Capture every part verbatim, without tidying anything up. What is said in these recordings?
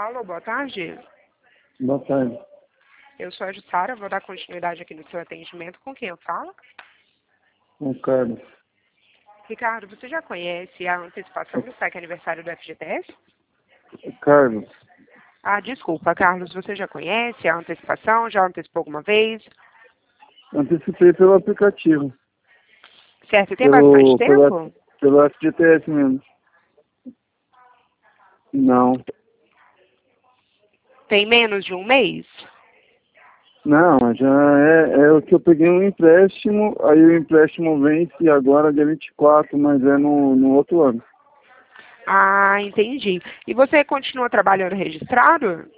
Alô, boa tarde. Boa tarde. Eu sou a Jussara, vou dar continuidade aqui no seu atendimento. Com quem eu falo? Com o Carlos. Ricardo, você já conhece a antecipação do saque aniversário do F G T S? Carlos. Ah, desculpa, Carlos, você já conhece a antecipação? Já antecipou alguma vez? Antecipei pelo aplicativo. Certo, e tem Pelo, bastante pelo, tempo? pelo F G T S mesmo. Não. Tem menos de um mês? Não, já é, é o que eu peguei um empréstimo, aí o empréstimo vence agora dia vinte e quatro, mas é no, no outro ano. Ah, entendi. E você continua trabalhando registrado?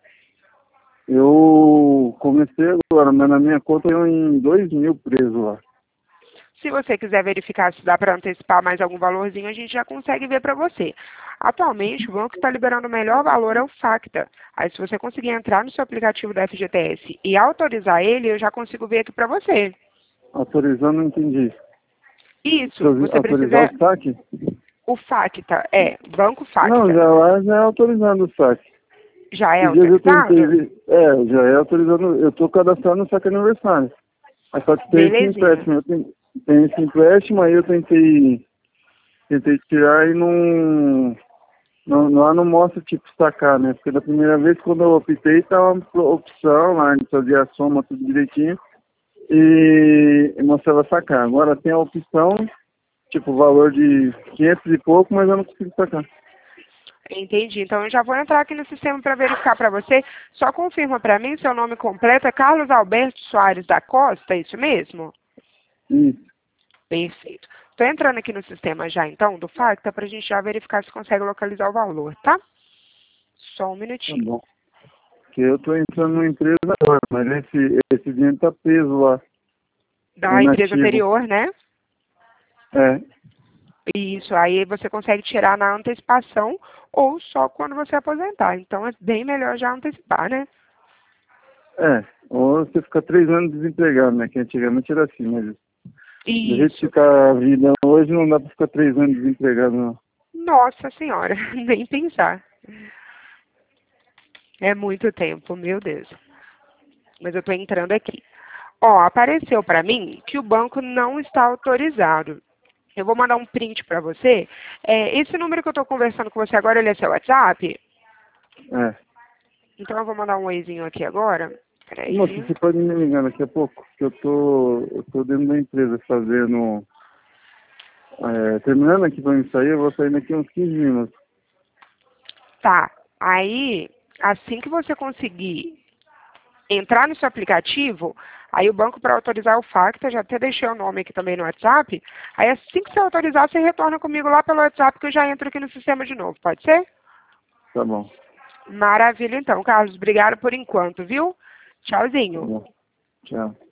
Eu comecei agora, mas na minha conta eu em dois mil preso lá. Se você quiser verificar se dá para antecipar mais algum valorzinho, a gente já consegue ver para você. Atualmente, o banco que está liberando o melhor valor é o Facta. Aí, se você conseguir entrar no seu aplicativo da F G T S e autorizar ele, eu já consigo ver aqui para você. Autorizando, não entendi. Isso, Autoriz- você Autorizar precisa... o saque? O Facta, é, Banco Não, Facta. já lá já é autorizando o saque. Já é Esses dias eu tentei autorizado? ver. É, já é autorizando. Eu tô cadastrando no saque aniversário. Aí só que tem esse Belezinha. empréstimo. Eu tenho, tem esse empréstimo, aí eu tentei. Tentei tirar e não. não lá não mostra tipo sacar, né? Porque da primeira vez quando eu optei, tava uma opção lá, a gente fazia a soma tudo direitinho e, e mostrava sacar. Agora tem a opção, tipo, valor de quinhentos e pouco, mas eu não consigo sacar. Entendi. Então, eu já vou entrar aqui no sistema para verificar para você. Só confirma para mim, seu nome completo é Carlos Alberto Soares da Costa, é isso mesmo? Isso. Perfeito. Estou entrando aqui no sistema já, então, do Facta, para a gente já verificar se consegue localizar o valor, tá? Só um Tá minutinho. bom. Porque eu tô entrando numa empresa agora, mas esse, esse dinheiro tá preso lá, é Da empresa inativo. anterior, né? É, Isso, aí você consegue tirar na antecipação ou só quando você aposentar. Então, é bem melhor já antecipar, né? é. Ou você fica três anos desempregado, né? Que antigamente era assim, mas do jeito que Isso. fica a vida hoje não dá pra ficar três anos desempregado, não. Nossa Senhora, nem pensar. É muito tempo, meu Deus. Mas eu estou entrando aqui. Ó, apareceu para mim que o banco não está autorizado. Eu vou mandar um print para você. É, esse número que eu estou conversando com você agora, ele é seu WhatsApp? É. Então eu vou mandar um oizinho aqui agora. Moça, Peraí. você pode me ligar daqui a pouco? Que eu tô, eu tô dentro da empresa fazendo... É, terminando aqui pra me sair, eu vou sair daqui uns quinze minutos. Tá. Aí, assim que você conseguir entrar no seu aplicativo, aí o banco para autorizar o Facta, já até deixei o nome aqui também no WhatsApp. Aí assim que você autorizar, você retorna comigo lá pelo WhatsApp que eu já entro aqui no sistema de novo. Pode ser? Tá bom. Maravilha, então, Carlos. Obrigado por enquanto, viu? Tá Tchauzinho. bom. Tchau.